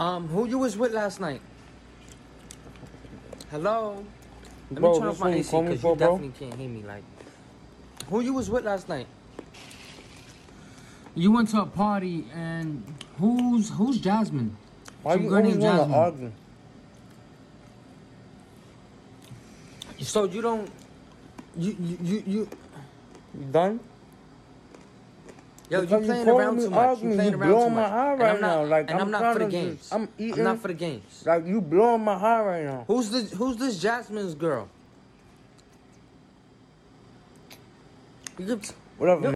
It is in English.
Who you was with last night? Hello? Let Bro, me turn off my AC call me because for, you bro? definitely can't hear me. Like, who you was with last night? You went to a party and who's Jasmine? Why Some you girl always named want to Jasmine. argue? So you don't you You done? Yo, you Because playing calling around me too much. You arguing, playing you around too blowing my much. high And right I'm not, now. Like, and I'm not for the trying to games. just- I'm eating. I'm not for the games. Like, you blowing my high right now. Who's this Jasmine's girl? Whatever.